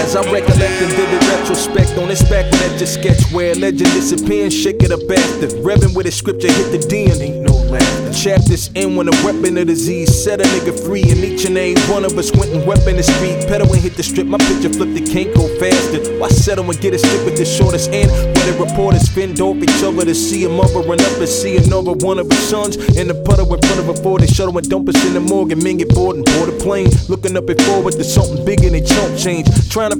As I recollect and did the retrospect on this back when that just sketch where legend disappearing, shake it up after. Reverend with his scripture hit the D and ain't no laughter. The chapters end when a weapon of disease set a nigga free, and each and every one of us went and wept in the street. Pedal and hit the strip, my picture flipped, it can't go faster. Why settle and get a stick with the shortest end? Where the reporters fend off each other to see a mother run up and see another one of his sons in the puddle in front of a Ford. They shuttle and dump us in the morgue and men get bored and board a plane. Looking up and forward to something bigger than chump change. Trying to